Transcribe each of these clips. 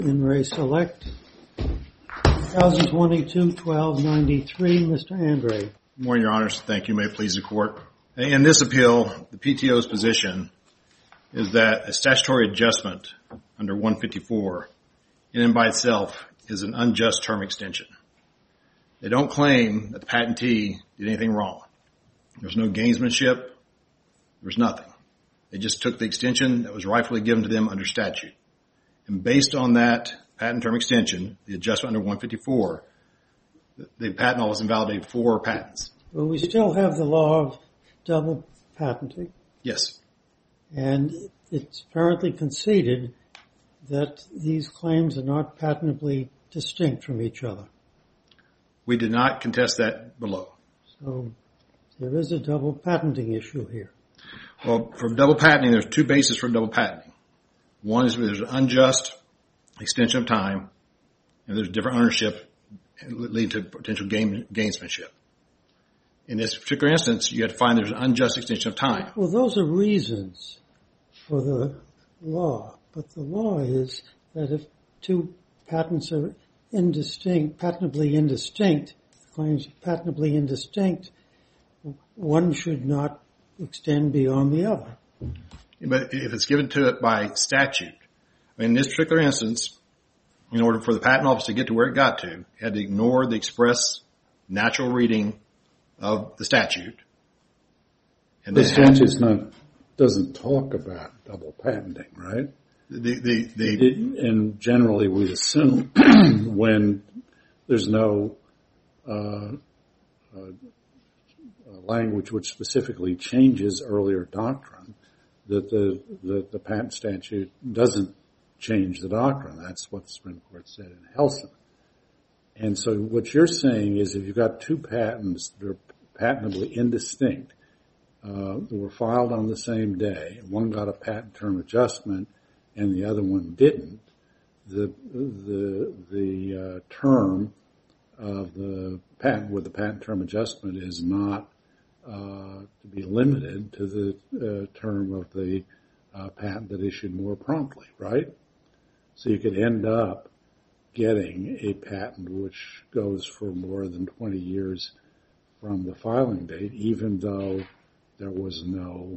In Re Select, 2022-12-93, Mr. Andre. Good morning, Your Honors. Thank you. May it please the Court. In this appeal, the PTO's position is that a statutory adjustment under 154 in and by itself is an unjust term extension. They don't claim that the patentee did anything wrong. There's no gamesmanship. There's nothing. They just took the extension that was rightfully given to them under statute. And based on that patent term extension, the adjustment under 154, the Patent Office invalidated 4 patents. Well, we still have the law of double patenting. Yes. And it's apparently conceded that these claims are not patently distinct from each other. We did not contest that below. So there is a double patenting issue here. Well, for double patenting, there's 2 bases for double patenting. One is there's an unjust extension of time, and there's different ownership leading to potential gamesmanship. In this particular instance, you have to find there's an unjust extension of time. Well, those are reasons for the law, but the law is that if 2 patents are patently indistinct, claims are patently indistinct, one should not extend beyond the other. But if it's given to it by statute, in this particular instance, in order for the Patent Office to get to where it got to, it had to ignore the express natural reading of the statute. And the statute doesn't talk about double patenting, right? And generally we assume when there's no language which specifically changes earlier doctrine, that the patent statute doesn't change the doctrine. That's what the Supreme Court said in Helsin. And so what you're saying is if you've got 2 patents that are patently indistinct, that were filed on the same day, one got a patent term adjustment and the other one didn't, the term of the patent with the patent term adjustment is not to be limited to the term of the patent that issued more promptly, right? So you could end up getting a patent which goes for more than 20 years from the filing date, even though there was no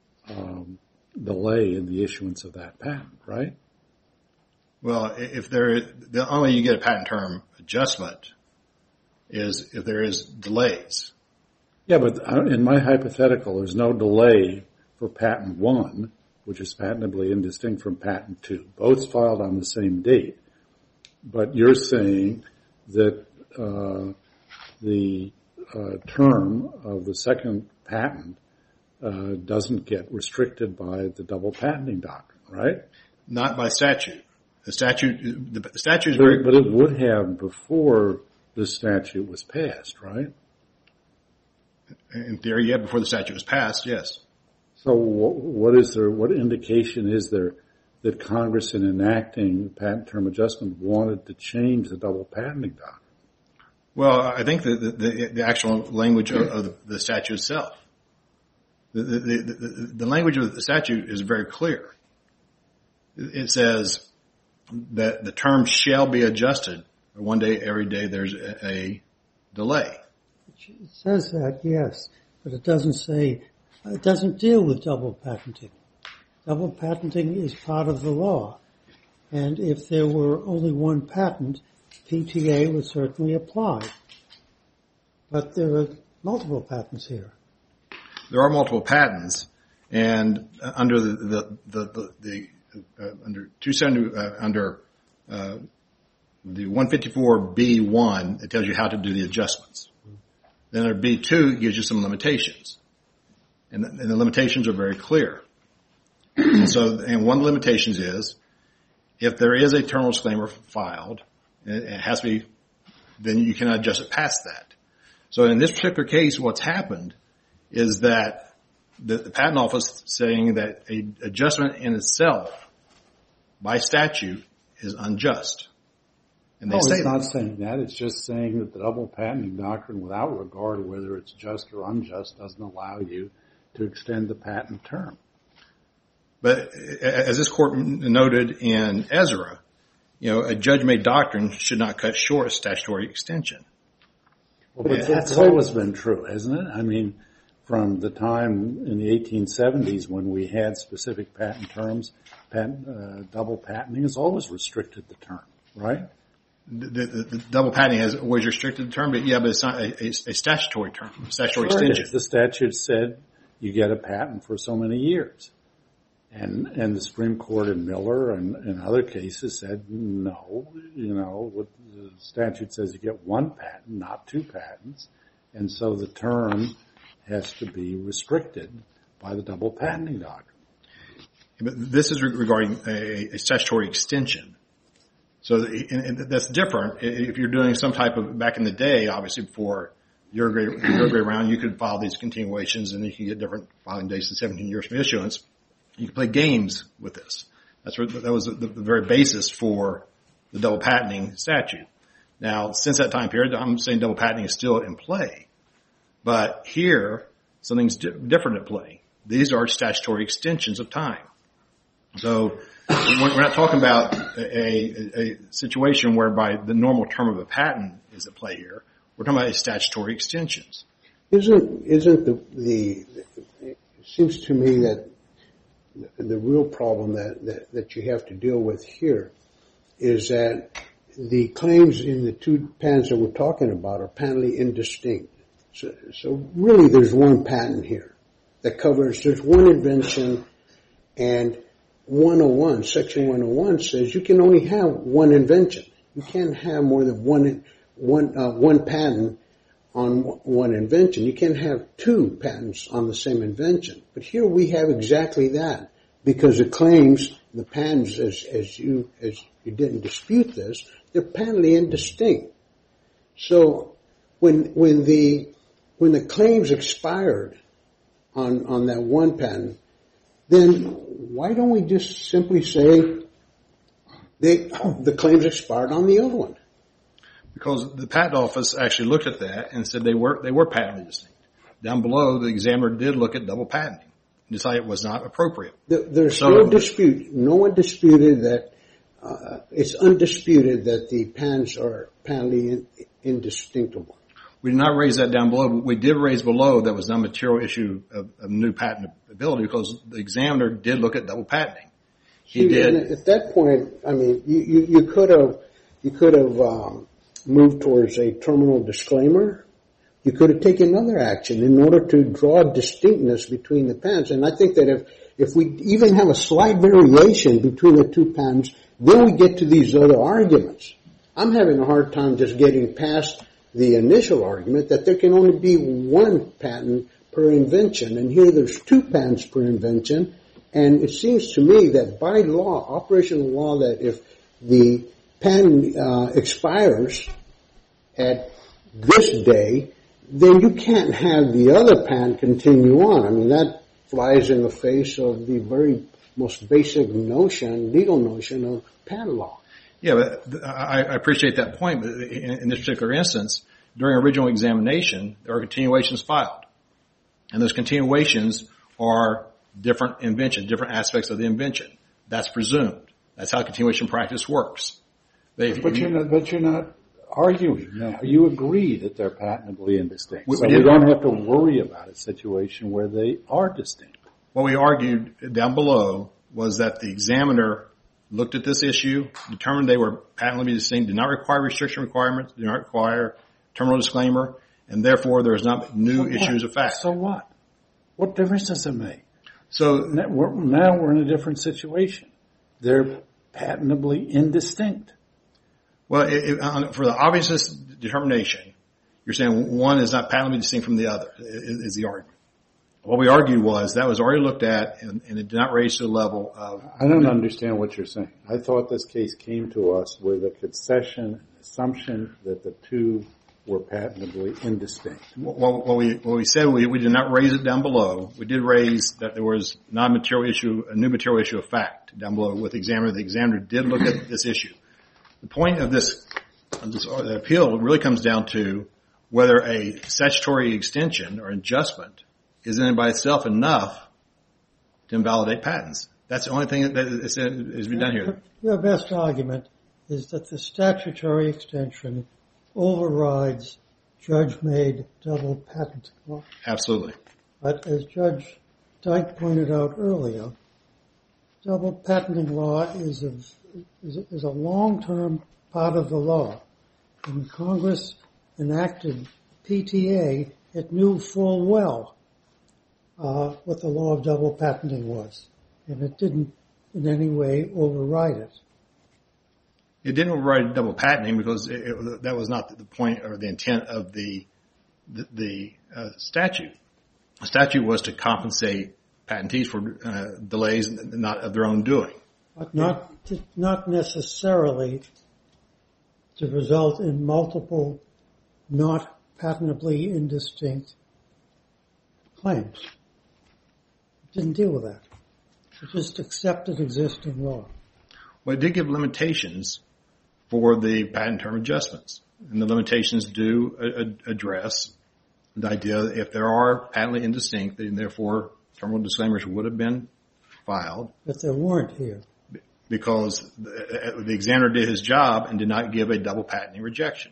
delay in the issuance of that patent, right? Well, the only way you get a patent term adjustment is if there is delays. Yeah, but in my hypothetical, there's no delay for patent 1, which is patently indistinct from patent 2. Both filed on the same date. But you're saying that the term of the second patent doesn't get restricted by the double patenting doctrine, right? Not by statute. The statute is very... But it would have before the statute was passed, right? In theory, yeah, before the statute was passed, yes. So what indication is there that Congress, in enacting the patent term adjustment, wanted to change the double patenting doctrine? Well, I think the actual language of the statute itself. The language of the statute is very clear. It says that the term shall be adjusted. One day, every day, there's a delay. It says that, yes, but it doesn't deal with double patenting. Double patenting is part of the law. And if there were only one patent, PTA would certainly apply. But there are multiple patents here. There are multiple patents, and under the 154B1, it tells you how to do the adjustments. Then under B2, it gives you some limitations, and the limitations are very clear. And one of the limitations is if there is a terminal disclaimer filed, it has to be, then you cannot adjust it past that. So in this particular case, what's happened is that the Patent Office saying that a adjustment in itself by statute is unjust. And they say it's not saying that. It's just saying that the double patenting doctrine, without regard to whether it's just or unjust, doesn't allow you to extend the patent term. But as this court noted in Ezra, a judge-made doctrine should not cut short a statutory extension. Well, but that's always been true, hasn't it? I mean, from the time in the 1870s when we had specific patent terms, double patenting has always restricted the term, right? The double patenting has always restricted the term, but it's not a statutory term, statutory extension. The statute said you get a patent for so many years. And the Supreme Court in Miller and other cases said, no, what the statute says you get one patent, not two patents. And so the term has to be restricted by the double patenting doctrine. But this is regarding a statutory extension. So that's different. If you're doing some type of, back in the day, obviously before your grade round, you could file these continuations and you can get different filing dates to 17 years from issuance. You can play games with this. That was the very basis for the double patenting statute. Now, since that time period, I'm saying double patenting is still in play. But here, something's different at play. These are statutory extensions of time. So we're not talking about a situation whereby the normal term of a patent is at play here. We're talking about statutory extensions. Isn't it seems to me that the real problem that you have to deal with here is that the claims in the two patents that we're talking about are patently indistinct. So really there's one patent here that covers, there's one invention, and 101, section 101 says you can only have one invention. You can't have more than one patent on one invention. You can't have two patents on the same invention. But here we have exactly that, because the claims, the patents, as you didn't dispute this, they're patently indistinct. So when the claims expired on that one patent, then why don't we just simply say the claims expired on the other one? Because the patent office actually looked at that and said they were patently distinct. Down below, the examiner did look at double patenting and decided it was not appropriate. There's no dispute. No one disputed that. It's undisputed that the patents are patently indistinguishable. We did not raise that down below, but we did raise below that was not a material issue of new patentability, because the examiner did look at double patenting. He did. At that point, I mean, you could have moved towards a terminal disclaimer. You could have taken another action in order to draw distinctness between the patents. And I think that if we even have a slight variation between the two patents, then we get to these other arguments. I'm having a hard time just getting past the initial argument that there can only be one patent per invention. And here there's two patents per invention. And it seems to me that by law, operational law, that if the patent expires at this day, then you can't have the other patent continue on. I mean, that flies in the face of the very most basic notion, legal notion of patent law. Yeah, but I appreciate that point. But in this particular instance, during original examination, there are continuations filed. And those continuations are different inventions, different aspects of the invention. That's presumed. That's how continuation practice works. But you're not arguing now. You agree that they're patently indistinct. So we don't have to worry about a situation where they are distinct. What we argued down below was that the examiner looked at this issue, determined they were patently distinct, did not require restriction requirements, did not require terminal disclaimer, and therefore there is not new issues of fact. So what? What difference does it make? So now we're in a different situation. They're patentably indistinct. Well, for the obviousness determination, you're saying one is not patently distinct from the other, is the argument. What we argued was that was already looked at, and it did not raise to the level of... I don't understand what you're saying. I thought this case came to us with a concession, an assumption that the two were patently indistinct. What we said, we did not raise it down below. We did raise that there was a new material issue of fact down below with the examiner. The examiner did look at this issue. The point of this appeal really comes down to whether a statutory extension or adjustment is in and by itself enough to invalidate patents. That's the only thing that is being done here. Your best argument is that the statutory extension overrides judge-made double patenting law. Absolutely. But as Judge Dyke pointed out earlier, double patenting law is a long-term part of the law. When Congress enacted PTA, it knew full well what the law of double patenting was, and it didn't in any way override it. It didn't override double patenting because that was not the point or the intent of the statute. The statute was to compensate patentees for delays not of their own doing. But not necessarily to result in multiple not patentably indistinct claims. It didn't deal with that. It just accepted existing law. Well, it did give limitations for the patent term adjustments. And the limitations do address the idea that if there are patently indistinct, then therefore terminal disclaimers would have been filed. But there weren't here. Because the examiner did his job and did not give a double patenting rejection.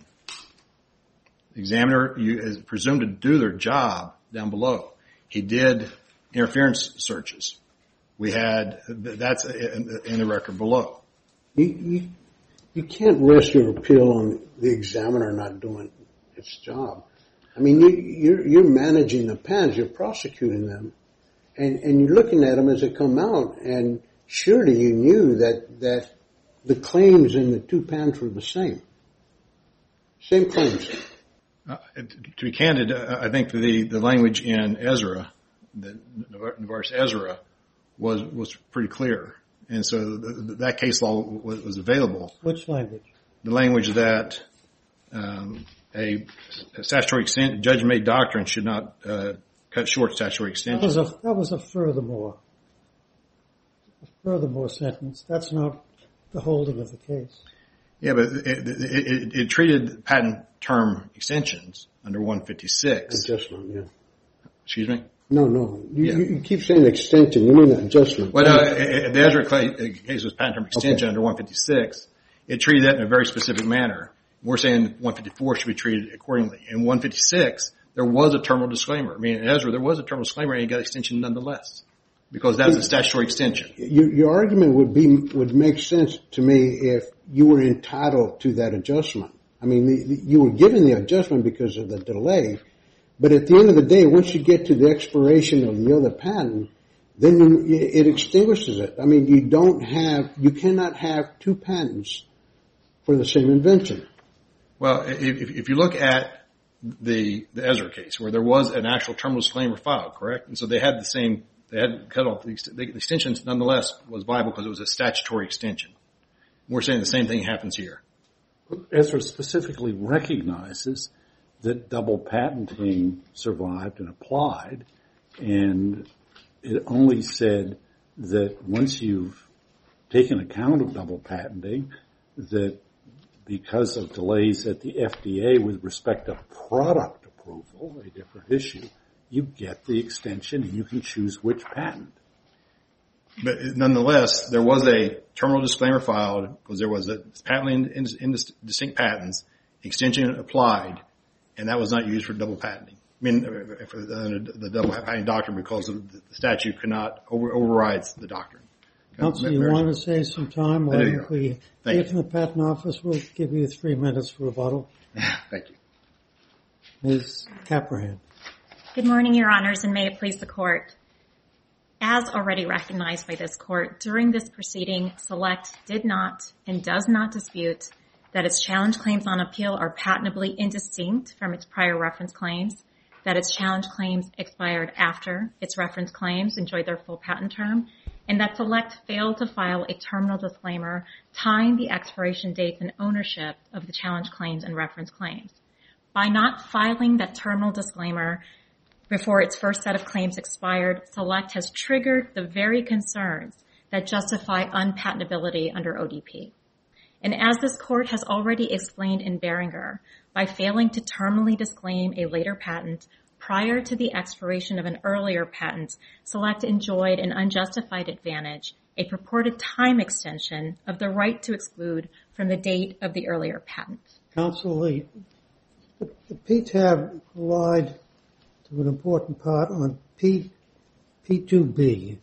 The examiner is presumed to do their job down below. He did interference searches. That's in the record below. You can't rest your appeal on the examiner not doing its job. I mean, you're managing the patents, you're prosecuting them, and you're looking at them as they come out, and surely you knew that the claims in the two patents were the same. Same claims. To be candid, I think the language in Ezra, the Novartis Ezra, was pretty clear. And so that case law was available. Which language? The language that a statutory extent, judge-made doctrine should not cut short statutory extension. That was a furthermore sentence. That's not the holding of the case. Yeah, but it treated patent term extensions under 156. Adjustment, yeah. Excuse me? No. You keep saying extension. You mean adjustment. Well, the Ezra case was patent term extension under 156. It treated that in a very specific manner. We're saying 154 should be treated accordingly. In 156, there was a terminal disclaimer. I mean, in Ezra, there was a terminal disclaimer, and you got extension nonetheless, because that was a statutory extension. Your argument would make sense to me if you were entitled to that adjustment. I mean, you were given the adjustment because of the delay, but at the end of the day, once you get to the expiration of the other patent, then it extinguishes it. I mean, you cannot have two patents for the same invention. Well, if you look at the Ezra case, where there was an actual terminal disclaimer filed, correct? And so they had cut off the extensions nonetheless was viable because it was a statutory extension. We're saying the same thing happens here. Ezra specifically recognizes that double patenting survived and applied, and it only said that once you've taken account of double patenting, that because of delays at the FDA with respect to product approval, a different issue, you get the extension and you can choose which patent. But nonetheless, there was a terminal disclaimer filed because there was a patently indistinct patents, extension applied, and that was not used for double patenting. I mean, for the double patenting doctrine, because of the statute cannot overrides the doctrine. Counsel, you want to save some time? I do. We hear from the Patent Office. We'll give you 3 minutes for rebuttal. Thank you. Ms. Caprahan. Good morning, Your Honors, and may it please the Court. As already recognized by this Court, during this proceeding, Select did not and does not dispute that its challenge claims on appeal are patentably indistinct from its prior reference claims, that its challenge claims expired after its reference claims enjoyed their full patent term, and that Select failed to file a terminal disclaimer tying the expiration dates and ownership of the challenge claims and reference claims. By not filing that terminal disclaimer before its first set of claims expired, Select has triggered the very concerns that justify unpatentability under ODP. And as this Court has already explained in Beringer, by failing to terminally disclaim a later patent prior to the expiration of an earlier patent, Select enjoyed an unjustified advantage a purported time extension of the right to exclude from the date of the earlier patent. Counsel Lee, the PTAB relied to an important part on P2B.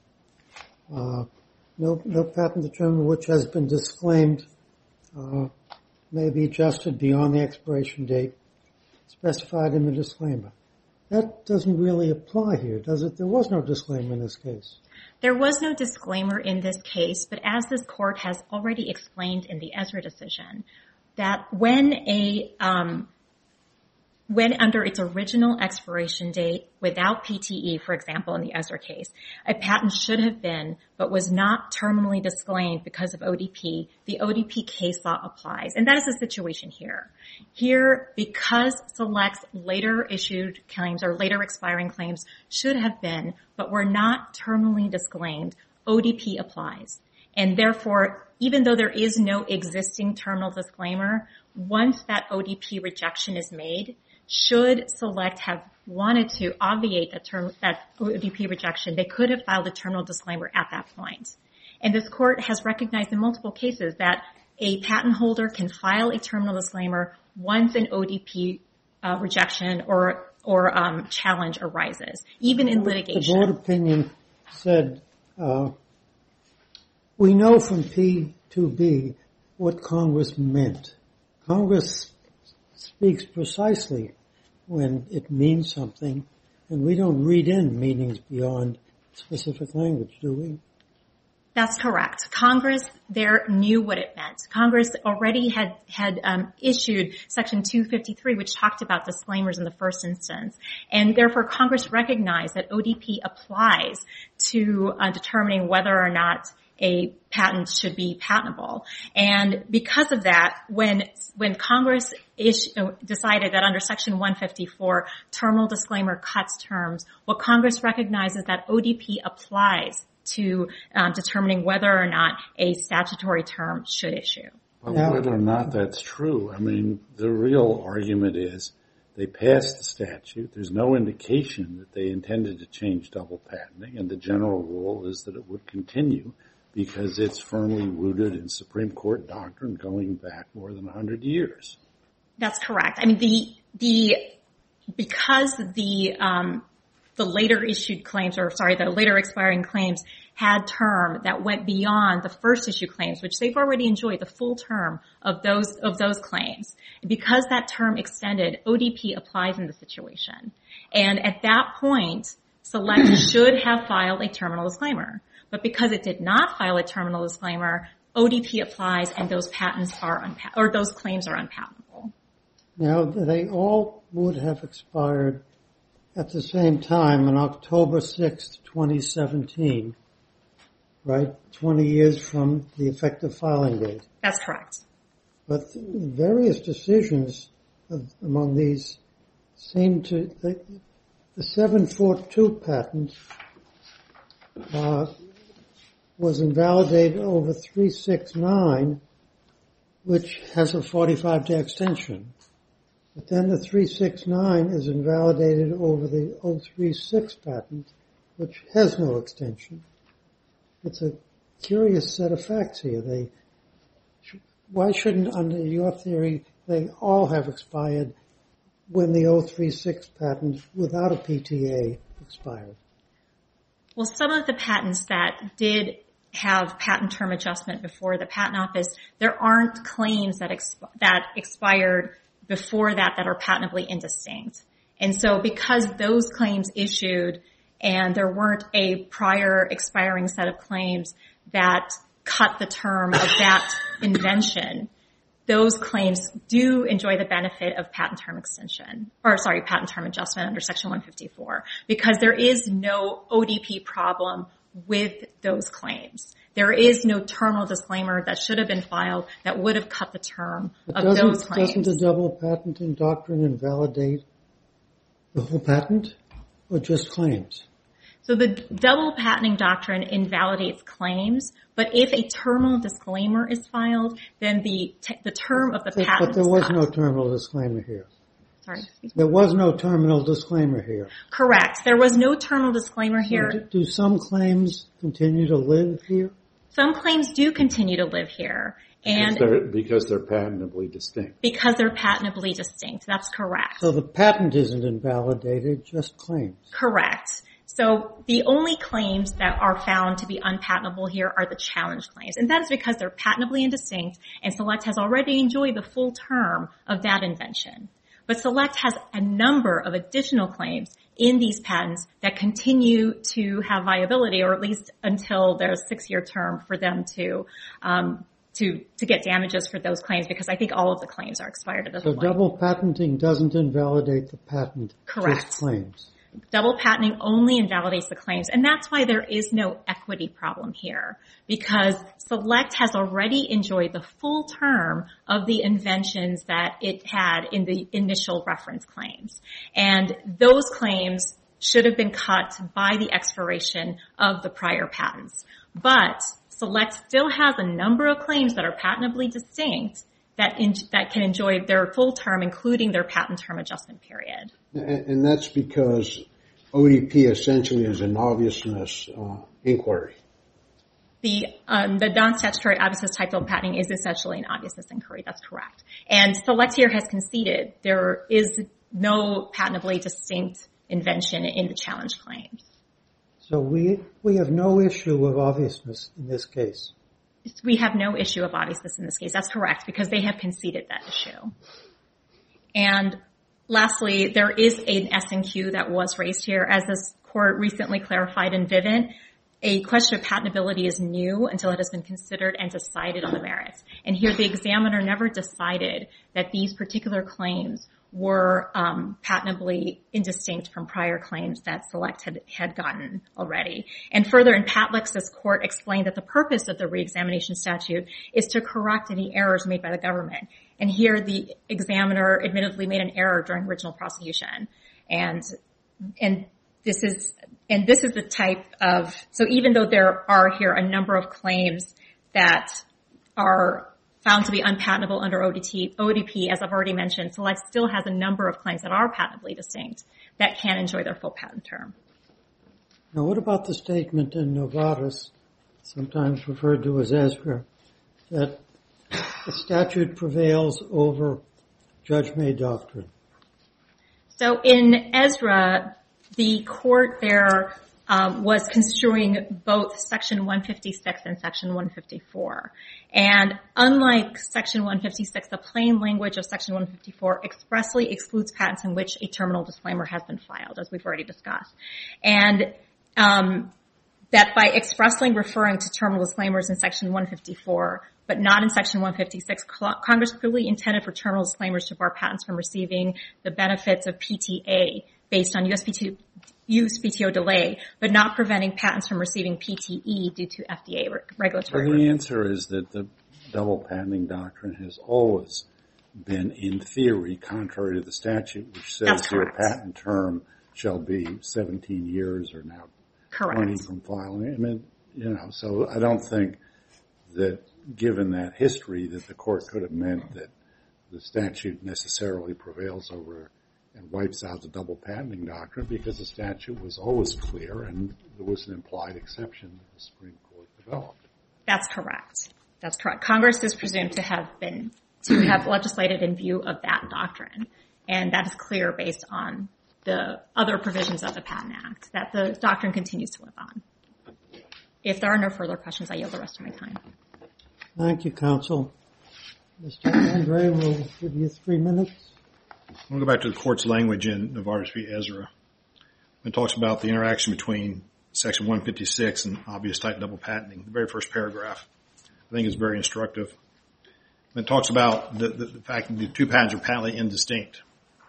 No patent determined which has been disclaimed may be adjusted beyond the expiration date specified in the disclaimer. That doesn't really apply here, does it? There was no disclaimer in this case. There was no disclaimer in this case, but as this court has already explained in the Ezra decision, that when under its original expiration date without PTE, for example, in the Ezra case, a patent should have been but was not terminally disclaimed because of ODP, the ODP case law applies. And that is the situation here. Here, because Select's later issued claims or later expiring claims should have been but were not terminally disclaimed, ODP applies. And therefore, even though there is no existing terminal disclaimer, once that ODP rejection is made, should Select have wanted to obviate that ODP rejection, they could have filed a terminal disclaimer at that point. And this court has recognized in multiple cases that a patent holder can file a terminal disclaimer once an ODP rejection or challenge arises, even in litigation. The board opinion said, we know from P2B what Congress meant. Congress speaks precisely when it means something, and we don't read in meanings beyond specific language, do we? That's correct. Congress there knew what it meant. Congress already had issued Section 253, which talked about disclaimers in the first instance, and therefore Congress recognized that ODP applies to determining whether or not a patent should be patentable. And because of that, when Congress decided that under Section 154, terminal disclaimer cuts terms, what Congress recognizes is that ODP applies to determining whether or not a statutory term should issue. Well, whether or not that's true, I mean, the real argument is they passed the statute. There's no indication that they intended to change double patenting, and the general rule is that it would continue because it's firmly rooted in Supreme Court doctrine going back more than 100 years. That's correct. I mean, because the later issued claims, the later expiring claims had term that went beyond the first issue claims, which they've already enjoyed the full term of those claims. Because that term extended, ODP applies in the situation. And at that point, Select should have filed a terminal disclaimer. But because it did not file a terminal disclaimer, ODP applies and those patents are those claims are unpatentable. Now, they all would have expired at the same time on October 6th, 2017, right? 20 years from the effective filing date. That's correct. But various decisions among these seem to, the 742 patent was invalidated over 369, which has a 45-day extension. But then the 369 is invalidated over the 036 patent, which has no extension. It's a curious set of facts here. Why shouldn't, under your theory, they all have expired when the 036 patent without a PTA expired? Well, some of the patents that did have patent term adjustment before the Patent Office, there aren't claims that expired before that are patentably indistinct. And so because those claims issued and there weren't a prior expiring set of claims that cut the term of that invention, those claims do enjoy the benefit of patent term adjustment under Section 154, because there is no ODP problem with those claims. There is no terminal disclaimer that should have been filed that would have cut the term of those claims. Doesn't the double patenting doctrine invalidate the whole patent or just claims? So the double patenting doctrine invalidates claims, but if a terminal disclaimer is filed, then the term of the patent But there was no terminal disclaimer here. Sorry, excuse me. There was no terminal disclaimer here. Correct. There was no terminal disclaimer here. Do some claims continue to live here? Some claims do continue to live here. Because they're patentably distinct. Because they're patentably distinct. That's correct. So the patent isn't invalidated, just claims. Correct. So the only claims that are found to be unpatentable here are the challenge claims. And that is because they're patentably indistinct, and Select has already enjoyed the full term of that invention. But Select has a number of additional claims in these patents that continue to have viability, or at least until there's a 6-year term for them to get damages for those claims, because I think all of the claims are expired at this point. So double patenting doesn't invalidate the patent, Correct. just claims. Double patenting only invalidates the claims, and that's why there is no equity problem here, because Select has already enjoyed the full term of the inventions that it had in the initial reference claims. And those claims should have been cut by the expiration of the prior patents. But Select still has a number of claims that are patentably distinct that can enjoy their full term, including their patent term adjustment period. And that's because ODP essentially is an obviousness inquiry. The non-statutory obviousness type double patenting is essentially an obviousness inquiry. That's correct. And Select here has conceded there is no patentably distinct invention in the challenge claims. So we have no issue of obviousness in this case. We have no issue of obviousness in this case. That's correct, because they have conceded that issue. And lastly, there is an S&Q that was raised here. As this court recently clarified in Vivint, a question of patentability is new until it has been considered and decided on the merits. And here the examiner never decided that these particular claims were patentably indistinct from prior claims that Select had gotten already. And further, in Patlix, this court explained that the purpose of the reexamination statute is to correct any errors made by the government. And here the examiner admittedly made an error during original prosecution. And this is the type of, so even though there are here a number of claims that are found to be unpatentable under ODP, as I've already mentioned, Select still has a number of claims that are patentably distinct that can enjoy their full patent term. Now, what about the statement in Novartis, sometimes referred to as Ezra, that the statute prevails over judge-made doctrine? So in Ezra, the court there was construing both Section 156 and Section 154. And unlike Section 156, the plain language of Section 154 expressly excludes patents in which a terminal disclaimer has been filed, as we've already discussed. And that by expressly referring to terminal disclaimers in Section 154, but not in Section 156, Congress clearly intended for terminal disclaimers to bar patents from receiving the benefits of PTA based on USPTO delay, but not preventing patents from receiving PTE due to FDA regulatory. Well, the answer is that the double patenting doctrine has always been, in theory, contrary to the statute, which says your patent term shall be 17 years or now 20 from filing. I mean, so I don't think that given that history that the court could have meant that the statute necessarily prevails over and wipes out the double patenting doctrine, because the statute was always clear and there was an implied exception that the Supreme Court developed. That's correct. That's correct. Congress is presumed to have legislated in view of that doctrine, and that is clear based on the other provisions of the Patent Act that the doctrine continues to live on. If there are no further questions, I yield the rest of my time. Thank you, counsel. Mr. Andre will give you 3 minutes. I'm going to go back to the court's language in Novartis v. Ezra. It talks about the interaction between Section 156 and obvious type double patenting. The very first paragraph, I think, is very instructive. It talks about the fact that the two patents are patently indistinct,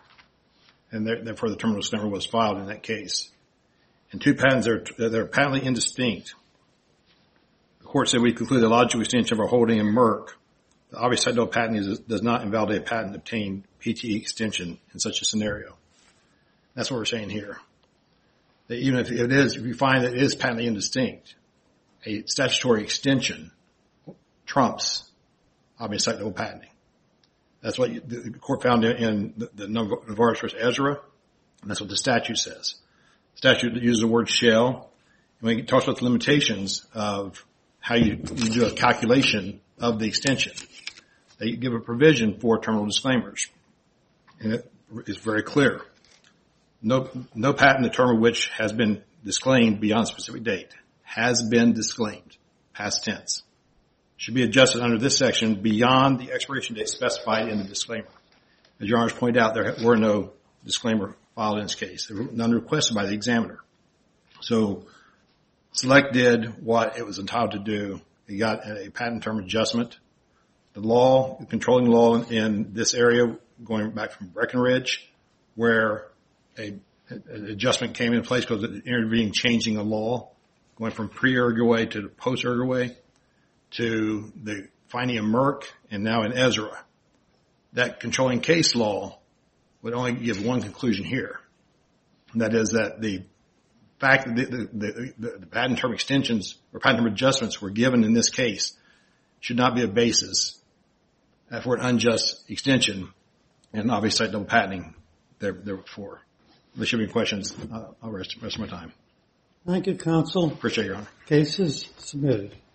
and therefore the terminal disclaimer was filed in that case. And two patents that are patently indistinct. The court said we conclude the logical extension of our holding in Merck. The obvious type double patenting does not invalidate a patent obtained PTE extension in such a scenario. That's what we're saying here. That even if you find that it is patently indistinct, a statutory extension trumps obvious type double patenting. That's what the court found in the Novartis v. Ezra, and that's what the statute says. The statute uses the word shall, and when it talks about the limitations of how you do a calculation of the extension. They give a provision for terminal disclaimers. And it is very clear. No patent, the term of which has been disclaimed beyond a specific date, has been disclaimed, past tense, should be adjusted under this section beyond the expiration date specified in the disclaimer. As Your Honors pointed out, there were no disclaimer filed in this case. There were none requested by the examiner. So Select did what it was entitled to do. It got a patent term adjustment. The controlling law in this area, going back from Breckenridge, where an adjustment came into place because it intervened changing the law, going from pre-Uruguay to post-Uruguay, to the finding of Merck, and now in Ezra. That controlling case law would only give one conclusion here. And that is that the fact that the patent term extensions or patent term adjustments were given in this case should not be a basis for an unjust extension, and obviously double patenting therefore. If there should be questions, I'll rest my time. Thank you, counsel. Appreciate it, Your Honor. Case is submitted.